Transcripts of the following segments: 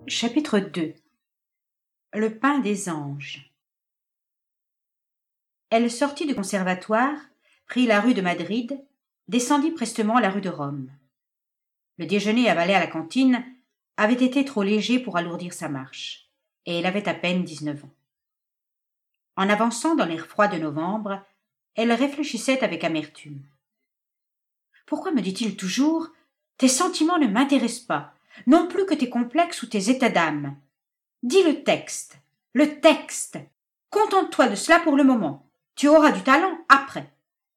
Chapitre 2. Le pain des anges. Elle sortit du conservatoire, prit la rue de Madrid, descendit prestement la rue de Rome. Le déjeuner avalé à la cantine avait été trop léger pour alourdir sa marche, et elle avait à peine 19 ans. En avançant dans l'air froid de novembre, elle réfléchissait avec amertume. Pourquoi me dit-il toujours « Tes sentiments ne m'intéressent pas, non plus que tes complexes ou tes états d'âme. Dis le texte, le texte. Contente-toi de cela pour le moment. Tu auras du talent après. »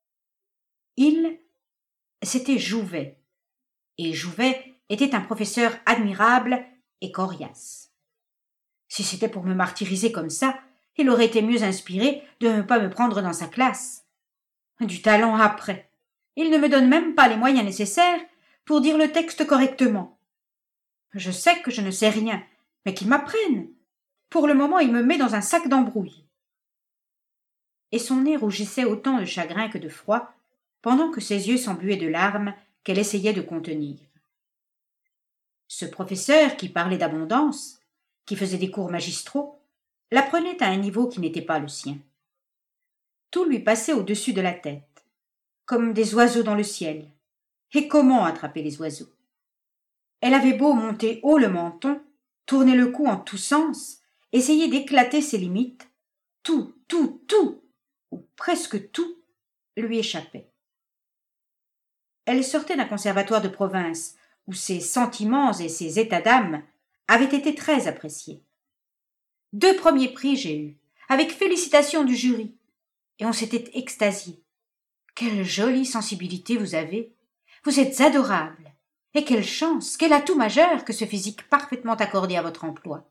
C'était Jouvet. Et Jouvet était un professeur admirable et coriace. Si c'était pour me martyriser comme ça, il aurait été mieux inspiré de ne pas me prendre dans sa classe. Du talent après. Il ne me donne même pas les moyens nécessaires pour dire le texte correctement. Je sais que je ne sais rien, mais qu'il m'apprenne. Pour le moment, il me met dans un sac d'embrouille. Et son nez rougissait autant de chagrin que de froid, pendant que ses yeux s'embuaient de larmes qu'elle essayait de contenir. Ce professeur qui parlait d'abondance, qui faisait des cours magistraux, l'apprenait à un niveau qui n'était pas le sien. Tout lui passait au-dessus de la tête, comme des oiseaux dans le ciel. Et comment attraper les oiseaux? Elle avait beau monter haut le menton, tourner le cou en tous sens, essayer d'éclater ses limites, tout, ou presque tout, lui échappait. Elle sortait d'un conservatoire de province où ses sentiments et ses états d'âme avaient été très appréciés. 2 premiers prix j'ai eus, avec félicitations du jury, et on s'était extasié. Quelle jolie sensibilité vous avez! Vous êtes adorable! Et quelle chance, quel atout majeur que ce physique parfaitement accordé à votre emploi!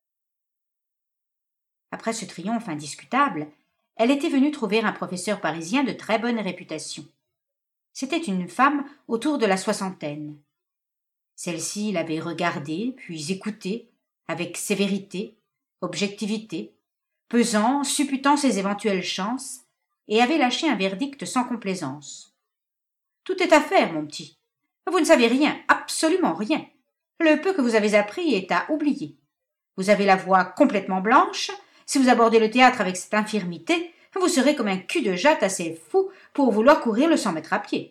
Après ce triomphe indiscutable, elle était venue trouver un professeur parisien de très bonne réputation. C'était une femme autour de la 60aine. Celle-ci l'avait regardée, puis écoutée, avec sévérité, objectivité, pesant, supputant ses éventuelles chances, et avait lâché un verdict sans complaisance. « Tout est à faire, mon petit. Vous ne savez rien, absolument rien. Le peu que vous avez appris est à oublier. Vous avez la voix complètement blanche. Si vous abordez le théâtre avec cette infirmité, vous serez comme un cul-de-jatte assez fou pour vouloir courir le 100 mètres à pied. »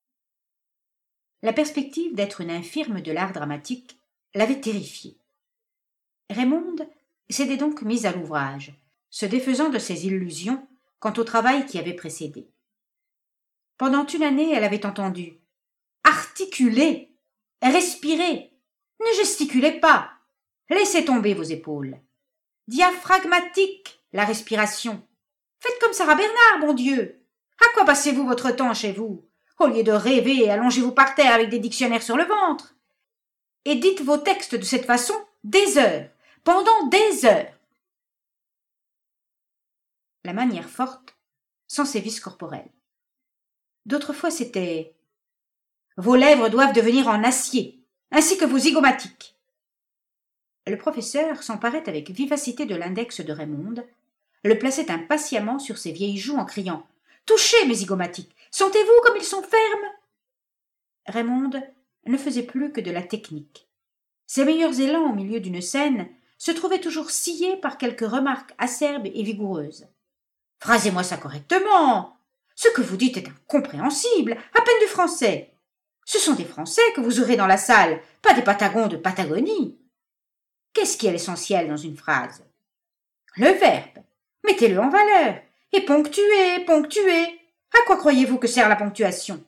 La perspective d'être une infirme de l'art dramatique l'avait terrifiée. Raymonde s'était donc mise à l'ouvrage, se défaisant de ses illusions quant au travail qui avait précédé. Pendant une année, elle avait entendu « Articulez, respirez, ne gesticulez pas, laissez tomber vos épaules. Diaphragmatique, la respiration. Faites comme Sarah Bernard, bon Dieu. À quoi passez-vous votre temps chez vous? Au lieu de rêver, allongez-vous par terre avec des dictionnaires sur le ventre. Et dites vos textes de cette façon des heures, pendant des heures. » La manière forte, sans sévices corporels. D'autres fois, c'était « Vos lèvres doivent devenir en acier, ainsi que vos zygomatiques. » Le professeur s'emparait avec vivacité de l'index de Raymonde, le plaçait impatiemment sur ses vieilles joues en criant « Touchez, mes zygomatiques, sentez-vous comme ils sont fermes ?» Raymonde ne faisait plus que de la technique. Ses meilleurs élans au milieu d'une scène se trouvaient toujours sciés par quelques remarques acerbes et vigoureuses. « Phrasez-moi ça correctement. Ce que vous dites est incompréhensible, à peine du français. Ce sont des Français que vous aurez dans la salle, pas des Patagons de Patagonie. » Qu'est-ce qui est l'essentiel dans une phrase? Le verbe. Mettez-le en valeur. Et ponctuez, ponctuez. À quoi croyez-vous que sert la ponctuation?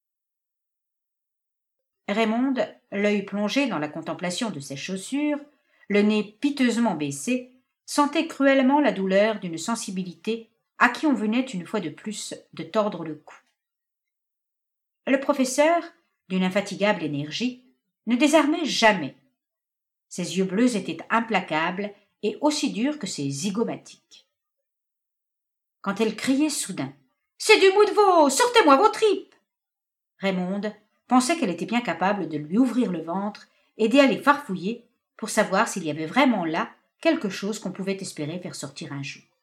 Raymonde, l'œil plongé dans la contemplation de ses chaussures, le nez piteusement baissé, sentait cruellement la douleur d'une sensibilité à qui on venait une fois de plus de tordre le cou. Le professeur, d'une infatigable énergie, ne désarmait jamais. Ses yeux bleus étaient implacables et aussi durs que ses zygomatiques. Quand elle criait soudain « C'est du mou de veau, sortez-moi vos tripes !» Raymonde pensait qu'elle était bien capable de lui ouvrir le ventre et d'y aller farfouiller pour savoir s'il y avait vraiment là quelque chose qu'on pouvait espérer faire sortir un jour.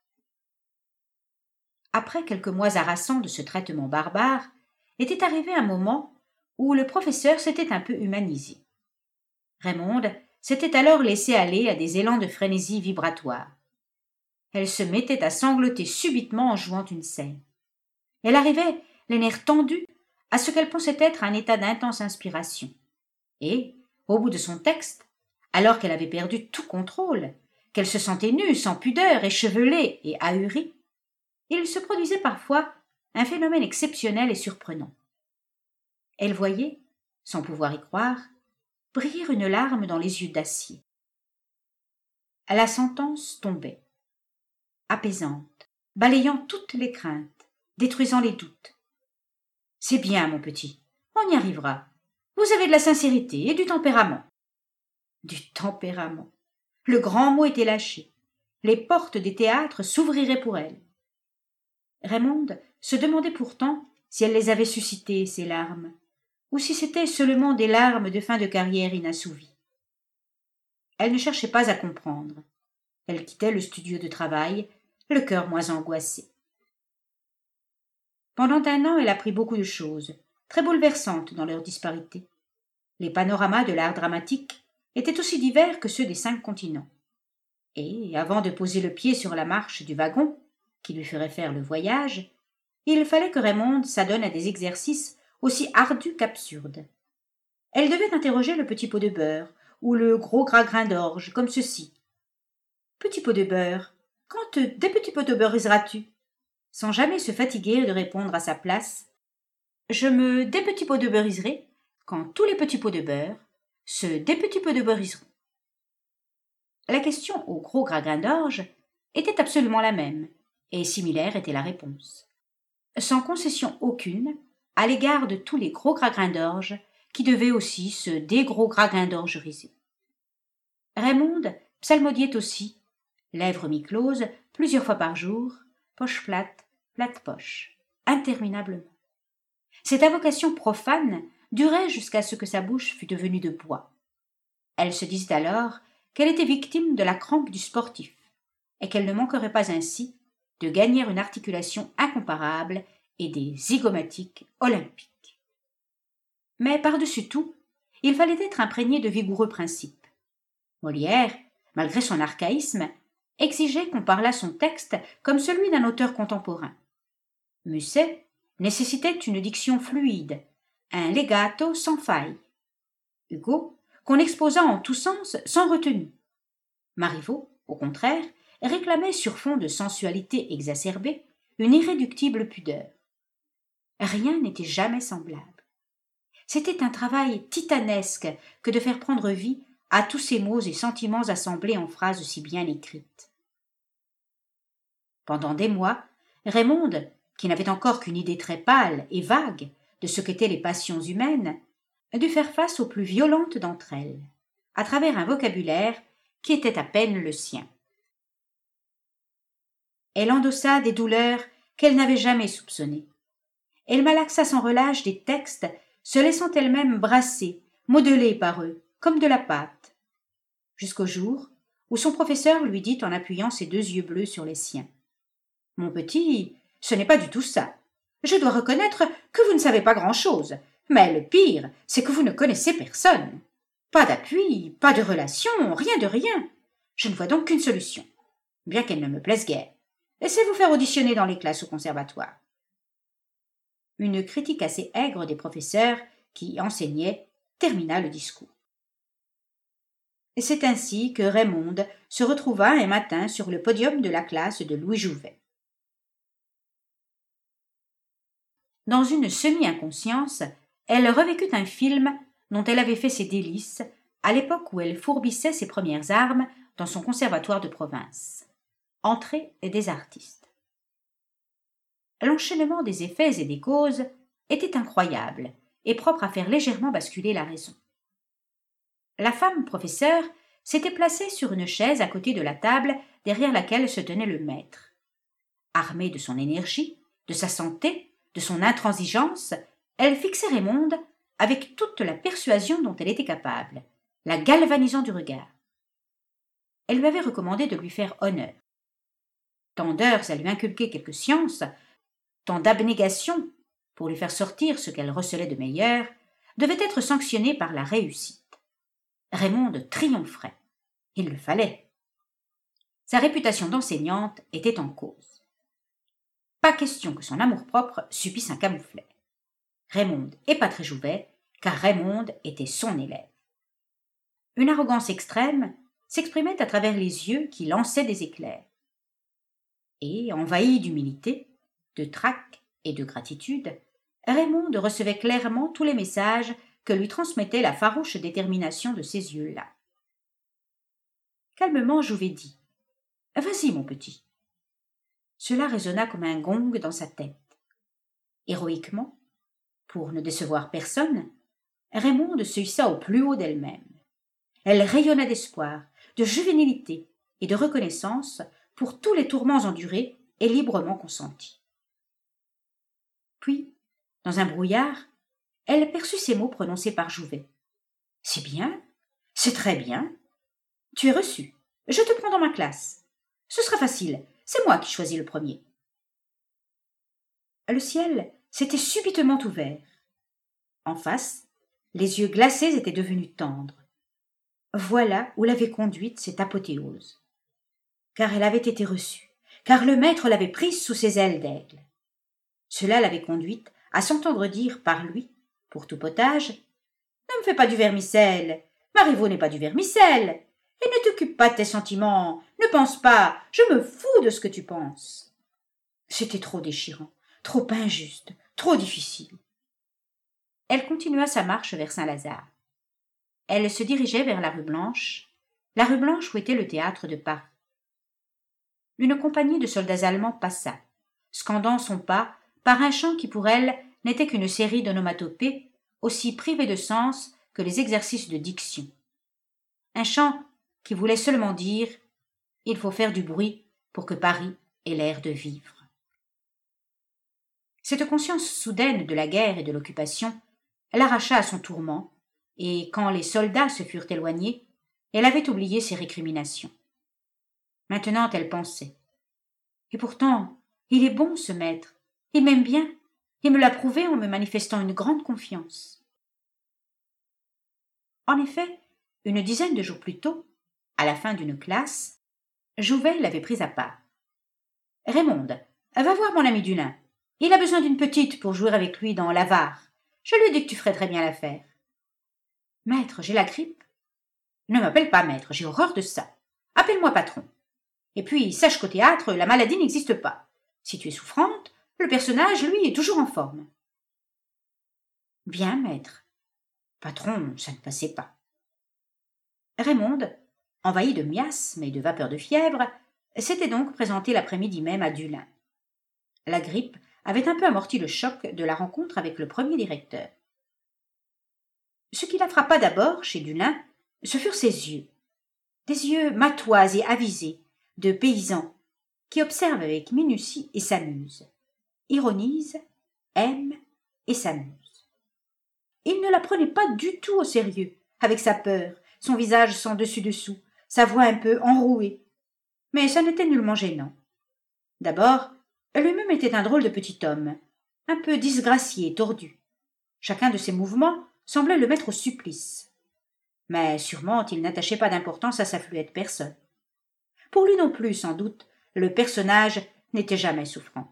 Après quelques mois harassants de ce traitement barbare, était arrivé un moment où le professeur s'était un peu humanisé. Raymonde s'était alors laissée aller à des élans de frénésie vibratoire. Elle se mettait à sangloter subitement en jouant une scène. Elle arrivait, les nerfs tendus, à ce qu'elle pensait être un état d'intense inspiration. Et, au bout de son texte, alors qu'elle avait perdu tout contrôle, qu'elle se sentait nue, sans pudeur, échevelée et ahurie, il se produisait parfois un phénomène exceptionnel et surprenant. Elle voyait, sans pouvoir y croire, briller une larme dans les yeux d'acier. La sentence tombait, apaisante, balayant toutes les craintes, détruisant les doutes. « C'est bien, mon petit, on y arrivera. Vous avez de la sincérité et du tempérament. » Du tempérament. Le grand mot était lâché. Les portes des théâtres s'ouvriraient pour elle. Raymonde se demandait pourtant si elle les avait suscitées, ces larmes, ou si c'étaient seulement des larmes de fin de carrière inassouvies. Elle ne cherchait pas à comprendre. Elle quittait le studio de travail, le cœur moins angoissé. Pendant 1 an, elle apprit beaucoup de choses, très bouleversantes dans leur disparité. Les panoramas de l'art dramatique étaient aussi divers que ceux des 5 continents. Et, avant de poser le pied sur la marche du wagon, qui lui ferait faire le voyage, il fallait que Raymonde s'adonne à des exercices aussi ardus qu'absurdes. Elle devait interroger le petit pot de beurre ou le gros grain d'orge, comme ceci. « Petit pot de beurre, quand des petits pots de beurre riseras-tu » sans jamais se fatiguer de répondre à sa place. « Je me des petits pots de beurriserai quand tous les petits pots de beurre se des petits pots de beurriseront. » La question au gros grain d'orge était absolument la même, et similaire était la réponse. Sans concession aucune à l'égard de tous les gros grains d'orge qui devaient aussi se des gros grains d'orge risés. Raymonde psalmodiait aussi, lèvres mi-closes, plusieurs fois par jour, poche plate poche, interminablement. Cette invocation profane durait jusqu'à ce que sa bouche fût devenue de bois. Elle se disait alors qu'elle était victime de la crampe du sportif, et qu'elle ne manquerait pas ainsi de gagner une articulation incomparable et des zygomatiques olympiques. Mais par-dessus tout, il fallait être imprégné de vigoureux principes. Molière, malgré son archaïsme, exigeait qu'on parlât son texte comme celui d'un auteur contemporain. Musset nécessitait une diction fluide, un legato sans faille. Hugo, qu'on exposât en tous sens sans retenue. Marivaux, au contraire, réclamait sur fond de sensualité exacerbée une irréductible pudeur. Rien n'était jamais semblable. C'était un travail titanesque que de faire prendre vie à tous ces mots et sentiments assemblés en phrases si bien écrites. Pendant des mois, Raymonde, qui n'avait encore qu'une idée très pâle et vague de ce qu'étaient les passions humaines, dut faire face aux plus violentes d'entre elles, à travers un vocabulaire qui était à peine le sien. Elle endossa des douleurs qu'elle n'avait jamais soupçonnées. Elle malaxa sans relâche des textes, se laissant elle-même brasser, modeler par eux, comme de la pâte, jusqu'au jour où son professeur lui dit en appuyant ses 2 yeux bleus sur les siens. « Mon petit, ce n'est pas du tout ça. Je dois reconnaître que vous ne savez pas grand-chose, mais le pire, c'est que vous ne connaissez personne. Pas d'appui, pas de relation, rien de rien. Je ne vois donc qu'une solution, bien qu'elle ne me plaise guère. Laissez vous faire auditionner dans les classes au conservatoire. » Une critique assez aigre des professeurs qui y enseignaient termina le discours. Et c'est ainsi que Raymonde se retrouva un matin sur le podium de la classe de Louis Jouvet. Dans une semi-inconscience, elle revécut un film dont elle avait fait ses délices à l'époque où elle fourbissait ses premières armes dans son conservatoire de province. Entrée des artistes. L'enchaînement des effets et des causes était incroyable et propre à faire légèrement basculer la raison. La femme professeure s'était placée sur une chaise à côté de la table derrière laquelle se tenait le maître. Armée de son énergie, de sa santé, de son intransigeance, elle fixait Raymonde avec toute la persuasion dont elle était capable, la galvanisant du regard. Elle lui avait recommandé de lui faire honneur. Tant d'heures à lui inculquer quelque science, tant d'abnégation pour lui faire sortir ce qu'elle recelait de meilleur, devaient être sanctionnées par la réussite. Raymonde triompherait. Il le fallait. Sa réputation d'enseignante était en cause. Pas question que son amour-propre subisse un camouflet. Raymonde épaterait Jouvet, car Raymonde était son élève. Une arrogance extrême s'exprimait à travers les yeux qui lançaient des éclairs. Et, envahi d'humilité, de trac et de gratitude, Raymonde recevait clairement tous les messages que lui transmettait la farouche détermination de ces yeux-là. Calmement, Jouvet dit « Vas-y, mon petit ». Cela résonna comme un gong dans sa tête. Héroïquement, pour ne décevoir personne, Raymonde se hissa au plus haut d'elle-même. Elle rayonna d'espoir, de juvénilité et de reconnaissance pour tous les tourments endurés et librement consentis. Puis, dans un brouillard, elle perçut ces mots prononcés par Jouvet. « C'est bien, c'est très bien. Tu es reçu. Je te prends dans ma classe. Ce sera facile, c'est moi qui choisis le premier. » Le ciel s'était subitement ouvert. En face, les yeux glacés étaient devenus tendres. Voilà où l'avait conduite cette apothéose. Car elle avait été reçue, car le maître l'avait prise sous ses ailes d'aigle. Cela l'avait conduite à s'entendre dire par lui, pour tout potage, « Ne me fais pas du vermicelle, Marivaux n'est pas du vermicelle, et ne t'occupe pas de tes sentiments, ne pense pas, je me fous de ce que tu penses. » C'était trop déchirant, trop injuste, trop difficile. Elle continua sa marche vers Saint-Lazare. Elle se dirigeait vers la rue Blanche où était le théâtre de Paris. Une compagnie de soldats allemands passa, scandant son pas par un chant qui pour elle n'était qu'une série d'onomatopées aussi privées de sens que les exercices de diction. Un chant qui voulait seulement dire « Il faut faire du bruit pour que Paris ait l'air de vivre ». Cette conscience soudaine de la guerre et de l'occupation l'arracha à son tourment, et quand les soldats se furent éloignés, elle avait oublié ses récriminations. Maintenant elle pensait « Et pourtant, il est bon ce maître, il m'aime bien, il me l'a prouvé en me manifestant une grande confiance. » En effet, une dizaine de jours plus tôt, à la fin d'une classe, Jouvet l'avait prise à part. « Raymonde, va voir mon ami Dulin. Il a besoin d'une petite pour jouer avec lui dans l'Avare. Je lui ai dit que tu ferais très bien l'affaire. »« Maître, j'ai la grippe. »« Ne m'appelle pas maître, j'ai horreur de ça. Appelle-moi patron. Et puis, sache qu'au théâtre, la maladie n'existe pas. Si tu es souffrante, le personnage, lui, est toujours en forme. »« Bien, maître. » Patron, ça ne passait pas. Raymonde, envahie de miasmes et de vapeurs de fièvre, s'était donc présentée l'après-midi même à Dulin. La grippe avait un peu amorti le choc de la rencontre avec le premier directeur. Ce qui la frappa d'abord chez Dulin, ce furent ses yeux. Des yeux matois et avisés, de paysans, qui observent avec minutie et s'amusent, ironisent, aiment et s'amusent. Il ne la prenait pas du tout au sérieux, avec sa peur, son visage sans dessus-dessous, sa voix un peu enrouée. Mais ça n'était nullement gênant. D'abord, lui-même était un drôle de petit homme, un peu disgracié et tordu. Chacun de ses mouvements semblait le mettre au supplice. Mais sûrement il n'attachait pas d'importance à sa fluette personne. Pour lui non plus, sans doute, le personnage n'était jamais souffrant.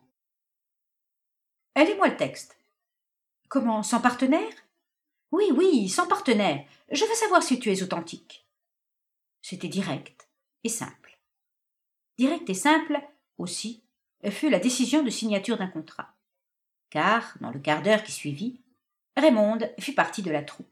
« Lis-moi le texte. »« Comment, sans partenaire ?»« Oui, oui, sans partenaire. Je veux savoir si tu es authentique. » C'était direct et simple. Direct et simple, aussi, fut la décision de signature d'un contrat. Car, dans le quart d'heure qui suivit, Raymonde fit partie de la troupe.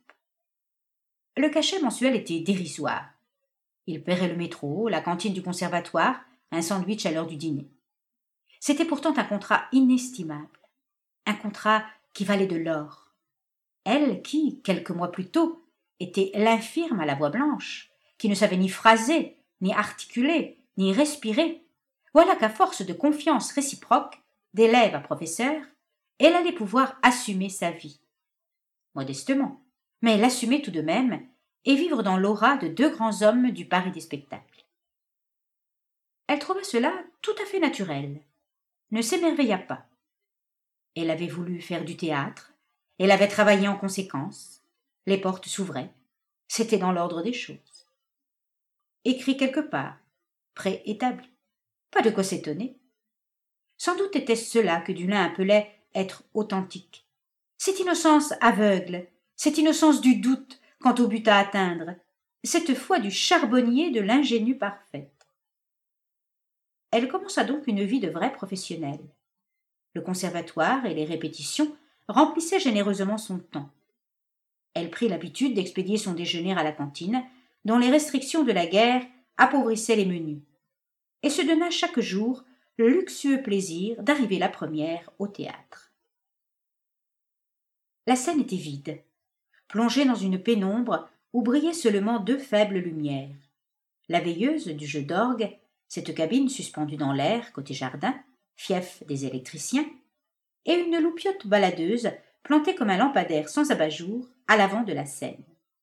Le cachet mensuel était dérisoire. Il paierait le métro, la cantine du conservatoire, un sandwich à l'heure du dîner. C'était pourtant un contrat inestimable, un contrat qui valait de l'or. Elle qui, quelques mois plus tôt, était l'infirme à la voix blanche, qui ne savait ni phraser, ni articuler, ni respirer, voilà qu'à force de confiance réciproque, d'élève à professeur, elle allait pouvoir assumer sa vie. Modestement, mais l'assumer tout de même, et vivre dans l'aura de deux grands hommes du Paris des spectacles. Elle trouva cela tout à fait naturel, ne s'émerveilla pas. Elle avait voulu faire du théâtre, elle avait travaillé en conséquence, les portes s'ouvraient, C'était dans l'ordre des choses. Écrit quelque part, préétabli. Pas de quoi s'étonner. Sans doute était-ce cela que Dulin appelait être authentique. Cette innocence aveugle, cette innocence du doute quant au but à atteindre, cette foi du charbonnier de l'ingénue parfaite. Elle commença donc une vie de vraie professionnelle. Le conservatoire et les répétitions remplissaient généreusement son temps. Elle prit l'habitude d'expédier son déjeuner à la cantine, dont les restrictions de la guerre appauvrissaient les menus, et se donna chaque jour le luxueux plaisir d'arriver la première au théâtre. La scène était vide, plongée dans une pénombre où brillaient seulement 2 faibles lumières. La veilleuse du jeu d'orgue, cette cabine suspendue dans l'air côté jardin, fief des électriciens, et une loupiote baladeuse plantée comme un lampadaire sans abat-jour à l'avant de la scène.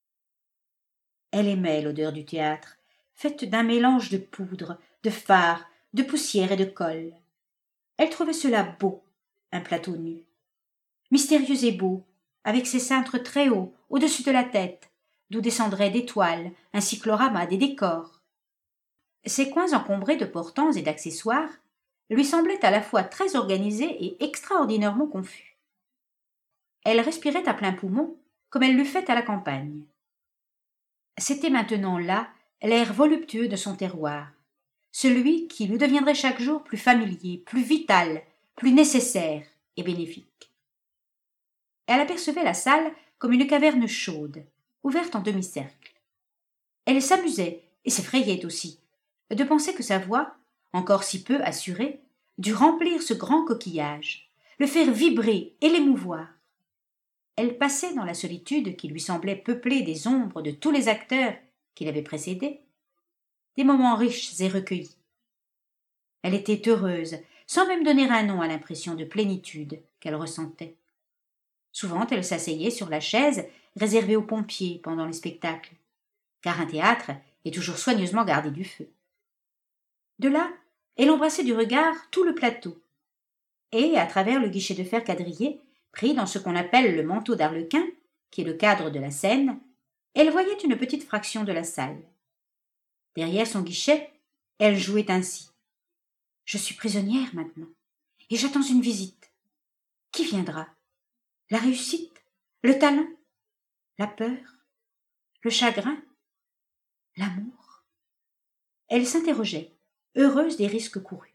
Elle aimait l'odeur du théâtre, faite d'un mélange de poudre, de fard, de poussière et de colle. Elle trouvait cela beau, un plateau nu. Mystérieux et beau, avec ses cintres très hauts, au-dessus de la tête, d'où descendraient des toiles, un cyclorama des décors. Ces coins encombrés de portants et d'accessoires lui semblaient à la fois très organisés et extraordinairement confus. Elle respirait à plein poumon, comme elle l'eût fait à la campagne. C'était maintenant là l'air voluptueux de son terroir, celui qui lui deviendrait chaque jour plus familier, plus vital, plus nécessaire et bénéfique. Elle apercevait la salle comme une caverne chaude, ouverte en demi-cercle. Elle s'amusait, et s'effrayait aussi, de penser que sa voix, encore si peu assurée, dut remplir ce grand coquillage, le faire vibrer et l'émouvoir. Elle passait dans la solitude qui lui semblait peuplée des ombres de tous les acteurs qui l'avaient précédée, des moments riches et recueillis. Elle était heureuse, sans même donner un nom à l'impression de plénitude qu'elle ressentait. Souvent, elle s'asseyait sur la chaise réservée aux pompiers pendant les spectacles, car un théâtre est toujours soigneusement gardé du feu. De là, elle embrassait du regard tout le plateau, et, à travers le guichet de fer quadrillé, pris dans ce qu'on appelle le manteau d'arlequin, qui est le cadre de la scène, elle voyait une petite fraction de la salle. Derrière son guichet, elle jouait ainsi. « Je suis prisonnière maintenant, et j'attends une visite. Qui viendra? La réussite? Le talent? La peur? Le chagrin? L'amour ?» Elle s'interrogeait, heureuse des risques courus.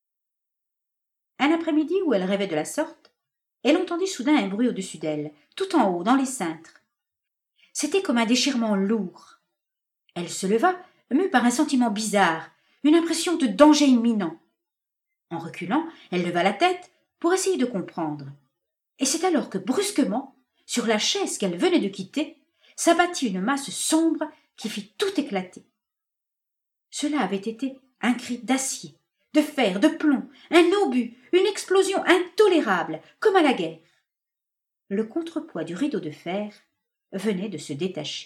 Un après-midi où elle rêvait de la sorte, elle entendit soudain un bruit au-dessus d'elle, tout en haut, dans les cintres. C'était comme un déchirement lourd. Elle se leva, mue par un sentiment bizarre, une impression de danger imminent. En reculant, elle leva la tête pour essayer de comprendre. Et c'est alors que, brusquement, sur la chaise qu'elle venait de quitter, s'abattit une masse sombre qui fit tout éclater. Cela avait été un cri d'acier, de fer, de plomb, un obus, une explosion intolérable, comme à la guerre. Le contrepoids du rideau de fer venait de se détacher.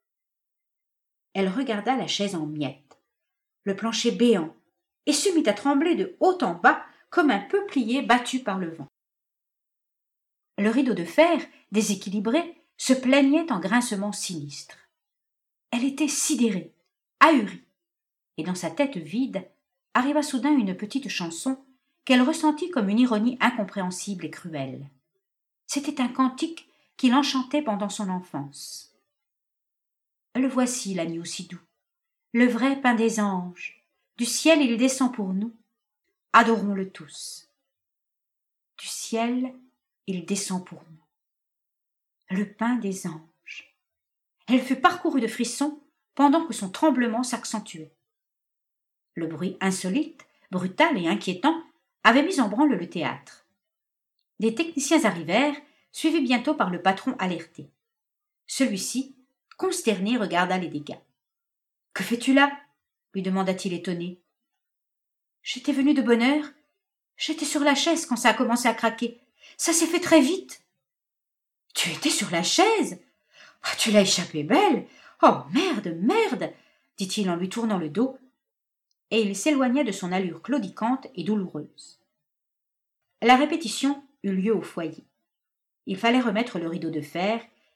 Elle regarda la chaise en miettes, le plancher béant, et se mit à trembler de haut en bas comme un peuplier battu par le vent. Le rideau de fer, déséquilibré, se plaignait en grincements sinistres. Elle était sidérée, ahurie, et dans sa tête vide arriva soudain une petite chanson qu'elle ressentit comme une ironie incompréhensible et cruelle. C'était un cantique qui l'enchantait pendant son enfance. Le voici, l'agneau si doux, le vrai pain des anges. Du ciel il descend pour nous, adorons-le tous. Du ciel il descend pour nous, le pain des anges. Elle fut parcourue de frissons pendant que son tremblement s'accentuait. Le bruit insolite, brutal et inquiétant avait mis en branle le théâtre. Des techniciens arrivèrent, suivis bientôt par le patron alerté. Celui-ci, consterné, regarda les dégâts. « Que fais-tu là ?» lui demanda-t-il étonné. « J'étais venu de bonne heure. J'étais sur la chaise quand ça a commencé à craquer. Ça s'est fait très vite. »« Tu étais sur la chaise ? Ah, tu l'as échappé belle. Oh, merde, merde !» dit-il en lui tournant le dos, et il s'éloigna de son allure claudicante et douloureuse. La répétition eut lieu au foyer. Il fallait remettre le rideau de fer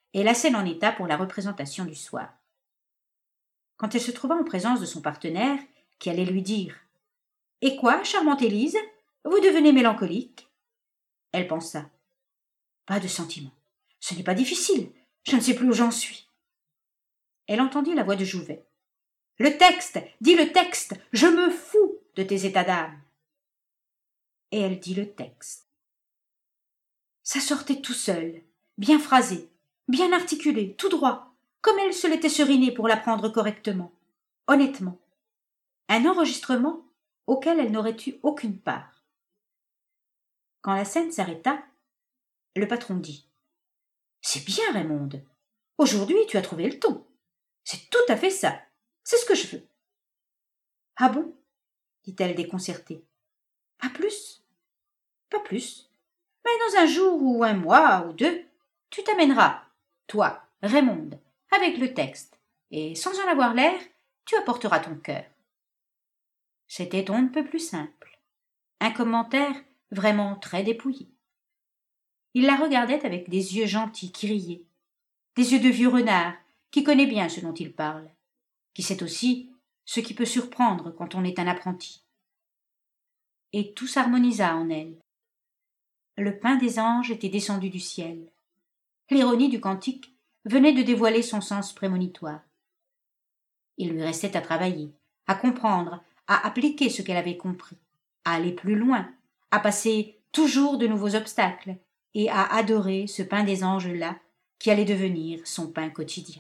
et la scène en état pour la représentation du soir. Quand elle se trouva en présence de son partenaire, qui allait lui dire « Et quoi, charmante Élise, vous devenez mélancolique ?» Elle pensa « Pas de sentiment. Ce n'est pas difficile. Je ne sais plus où j'en suis. » Elle entendit la voix de Jouvet. « Le texte, dis le texte, je me fous de tes états d'âme. » Et elle dit le texte. Ça sortait tout seul, bien phrasé, bien articulé, tout droit, comme elle se l'était serinée pour l'apprendre correctement, honnêtement. Un enregistrement auquel elle n'aurait eu aucune part. Quand la scène s'arrêta, le patron dit « C'est bien, Raymonde. Aujourd'hui, tu as trouvé le ton. C'est tout à fait ça. C'est ce que je veux. » « Ah bon ?» dit-elle déconcertée. « Pas plus ? Pas plus. Mais dans un jour ou un mois ou deux, tu t'amèneras, toi, Raymonde, avec le texte, et sans en avoir l'air, tu apporteras ton cœur. » C'était on ne peut plus simple. Un commentaire vraiment très dépouillé. Il la regardait avec des yeux gentils qui riaient, des yeux de vieux renard qui connaît bien ce dont il parle, qui sait aussi ce qui peut surprendre quand on est un apprenti. Et tout s'harmonisa en elle. Le pain des anges était descendu du ciel. L'ironie du cantique venait de dévoiler son sens prémonitoire. Il lui restait à travailler, à comprendre, à appliquer ce qu'elle avait compris, à aller plus loin, à passer toujours de nouveaux obstacles et à adorer ce pain des anges-là qui allait devenir son pain quotidien.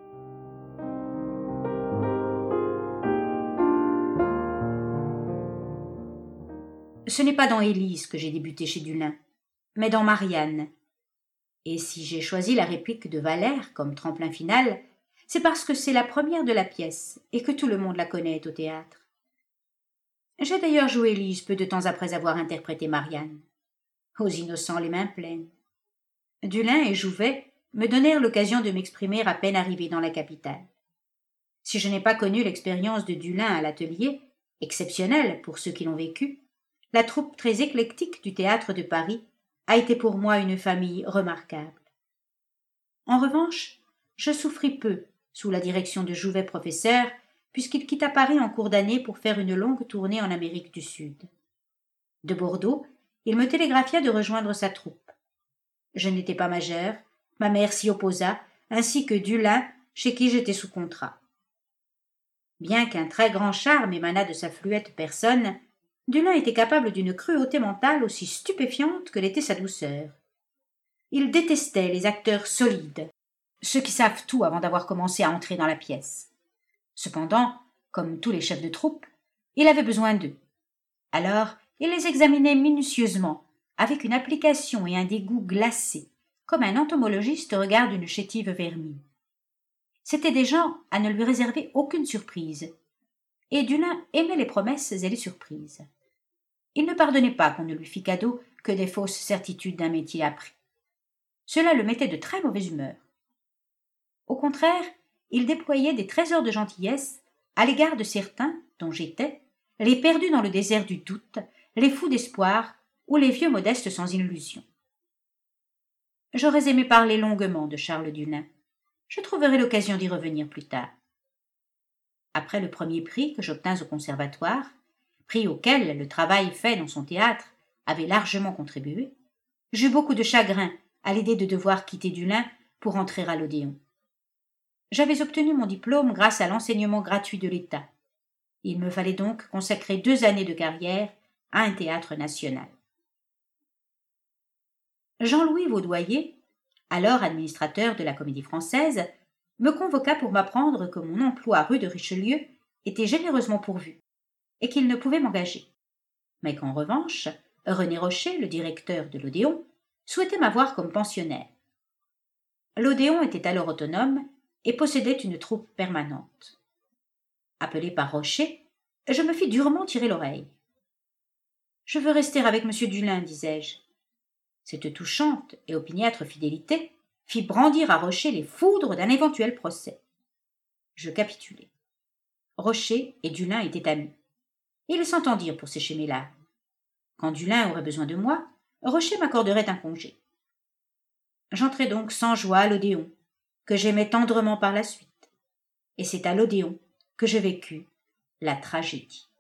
Ce n'est pas dans Élise que j'ai débuté chez Dulin, mais dans Marianne. Et si j'ai choisi la réplique de Valère comme tremplin final, c'est parce que c'est la première de la pièce et que tout le monde la connaît au théâtre. J'ai d'ailleurs joué Élise peu de temps après avoir interprété Marianne. Aux innocents les mains pleines. Dulin et Jouvet me donnèrent l'occasion de m'exprimer à peine arrivé dans la capitale. Si je n'ai pas connu l'expérience de Dulin à l'atelier, exceptionnelle pour ceux qui l'ont vécu, la troupe très éclectique du théâtre de Paris a été pour moi une famille remarquable. En revanche, je souffris peu sous la direction de Jouvet professeur, puisqu'il quitta Paris en cours d'année pour faire une longue tournée en Amérique du Sud. De Bordeaux, il me télégraphia de rejoindre sa troupe. Je n'étais pas majeure, ma mère s'y opposa, ainsi que Dulin, chez qui j'étais sous contrat. Bien qu'un très grand charme émanât de sa fluette personne, Dulin était capable d'une cruauté mentale aussi stupéfiante que l'était sa douceur. Il détestait les acteurs solides, ceux qui savent tout avant d'avoir commencé à entrer dans la pièce. Cependant, comme tous les chefs de troupe, il avait besoin d'eux. Alors, il les examinait minutieusement, avec une application et un dégoût glacé, comme un entomologiste regarde une chétive vermine. C'étaient des gens à ne lui réserver aucune surprise, et Dulin aimait les promesses et les surprises. Il ne pardonnait pas qu'on ne lui fît cadeau que des fausses certitudes d'un métier appris. Cela le mettait de très mauvaise humeur. Au contraire, il déployait des trésors de gentillesse à l'égard de certains, dont j'étais, les perdus dans le désert du doute, les fous d'espoir ou les vieux modestes sans illusion. J'aurais aimé parler longuement de Charles Dulin. Je trouverai l'occasion d'y revenir plus tard. Après le premier prix que j'obtins au conservatoire, prix auquel le travail fait dans son théâtre avait largement contribué, j'eus beaucoup de chagrin à l'idée de devoir quitter Dulin pour entrer à l'Odéon. J'avais obtenu mon diplôme grâce à l'enseignement gratuit de l'État. Il me fallait donc consacrer 2 années de carrière à un théâtre national. Jean-Louis Vaudoyer, alors administrateur de la Comédie-Française, me convoqua pour m'apprendre que mon emploi rue de Richelieu était généreusement pourvu et qu'il ne pouvait m'engager, mais qu'en revanche, René Rocher, le directeur de l'Odéon, souhaitait m'avoir comme pensionnaire. L'Odéon était alors autonome et possédait une troupe permanente. Appelé par Rocher, je me fis durement tirer l'oreille. « Je veux rester avec M. Dulin, disais-je. » Cette touchante et opiniâtre fidélité fit brandir à Rocher les foudres d'un éventuel procès. Je capitulai. Rocher et Dulin étaient amis. Ils s'entendirent pour sécher mes larmes. Quand Dulin aurait besoin de moi, Rocher m'accorderait un congé. J'entrai donc sans joie à l'Odéon, que j'aimais tendrement par la suite. Et c'est à l'Odéon que je vécus la tragédie.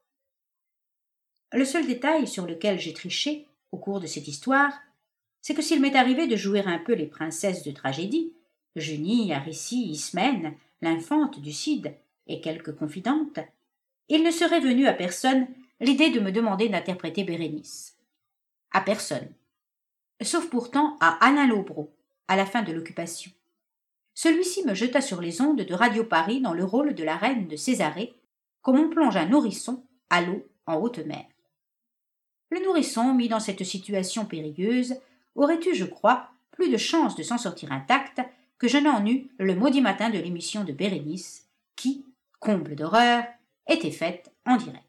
Le seul détail sur lequel j'ai triché au cours de cette histoire, c'est que s'il m'est arrivé de jouer un peu les princesses de tragédie, Junie, Aricie, Ismène, l'infante du Cid et quelques confidentes, il ne serait venu à personne l'idée de me demander d'interpréter Bérénice. À personne. Sauf pourtant à Alain Lobreau, à la fin de l'Occupation. Celui-ci me jeta sur les ondes de Radio Paris dans le rôle de la reine de Césarée, comme on plonge un nourrisson à l'eau en haute mer. Le nourrisson, mis dans cette situation périlleuse, aurait eu, je crois, plus de chances de s'en sortir intact que je n'en eus le maudit matin de l'émission de Bérénice, qui, comble d'horreur, était faite en direct.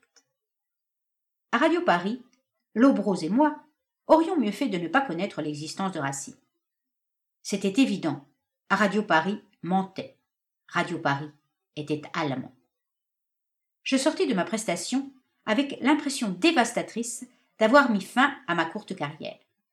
À Radio Paris, Lobreau et moi aurions mieux fait de ne pas connaître l'existence de Racine. C'était évident, à Radio Paris mentait. Radio Paris était allemand. Je sortis de ma prestation avec l'impression dévastatrice d'avoir mis fin à ma courte carrière.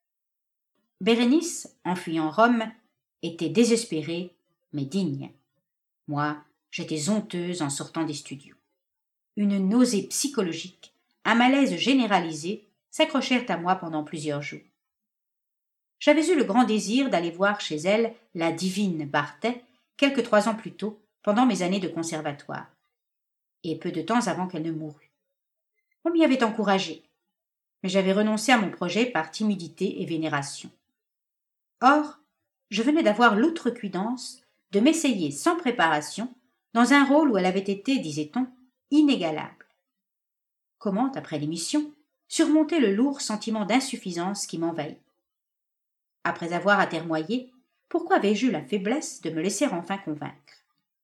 Bérénice, en fuyant Rome, était désespérée, mais digne. Moi, j'étais honteuse en sortant des studios. Une nausée psychologique, un malaise généralisé s'accrochèrent à moi pendant plusieurs jours. J'avais eu le grand désir d'aller voir chez elle la divine Barthès, quelque 3 ans plus tôt, pendant mes années de conservatoire, et peu de temps avant qu'elle ne mourût. On m'y avait encouragé, mais j'avais renoncé à mon projet par timidité et vénération. Or, je venais d'avoir l'outrecuidance de m'essayer sans préparation dans un rôle où elle avait été, disait-on, inégalable. Comment, après l'émission, surmonter le lourd sentiment d'insuffisance qui m'envahit? Après avoir atermoyé, pourquoi avais-je eu la faiblesse de me laisser enfin convaincre?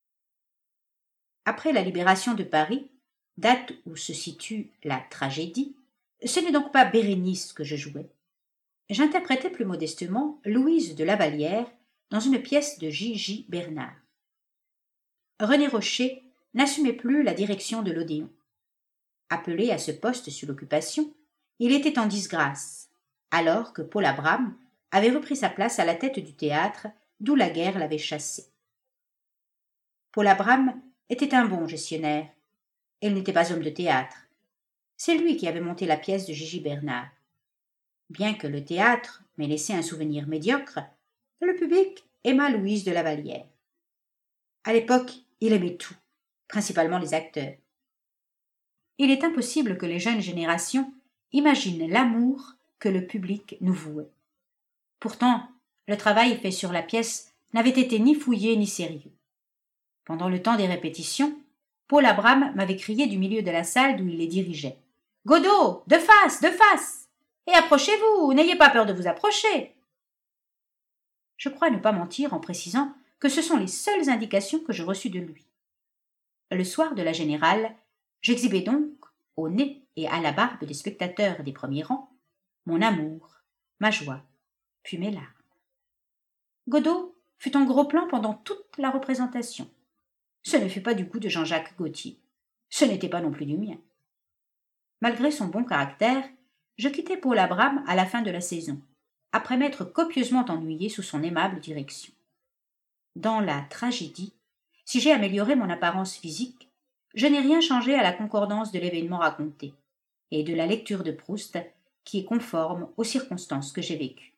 Après la libération de Paris, date où se situe la tragédie, ce n'est donc pas Bérénice que je jouais. J'interprétais plus modestement Louise de Lavallière dans une pièce de J.J. Bernard. René Rocher n'assumait plus la direction de l'Odéon. Appelé à ce poste sous l'Occupation, il était en disgrâce, alors que Paul Abraham avait repris sa place à la tête du théâtre d'où la guerre l'avait chassé. Paul Abraham était un bon gestionnaire. Il n'était pas homme de théâtre. C'est lui qui avait monté la pièce de J.J. Bernard. Bien que le théâtre m'ait laissé un souvenir médiocre, le public aima Louise de Lavallière. À l'époque, il aimait tout, principalement les acteurs. Il est impossible que les jeunes générations imaginent l'amour que le public nous vouait. Pourtant, le travail fait sur la pièce n'avait été ni fouillé ni sérieux. Pendant le temps des répétitions, Paul Abraham m'avait crié du milieu de la salle d'où il les dirigeait. « Godot, de face, de face! Et approchez-vous, n'ayez pas peur de vous approcher !» Je crois ne pas mentir en précisant que ce sont les seules indications que je reçus de lui. Le soir de la générale, j'exhibais donc, au nez et à la barbe des spectateurs des premiers rangs, mon amour, ma joie, puis mes larmes. Godot fut en gros plan pendant toute la représentation. Ce ne fut pas du goût de Jean-Jacques Gaultier. Ce n'était pas non plus du mien. Malgré son bon caractère, je quittai Paul Abraham à la fin de la saison, après m'être copieusement ennuyé sous son aimable direction. Dans la tragédie, si j'ai amélioré mon apparence physique, je n'ai rien changé à la concordance de l'événement raconté et de la lecture de Proust qui est conforme aux circonstances que j'ai vécues.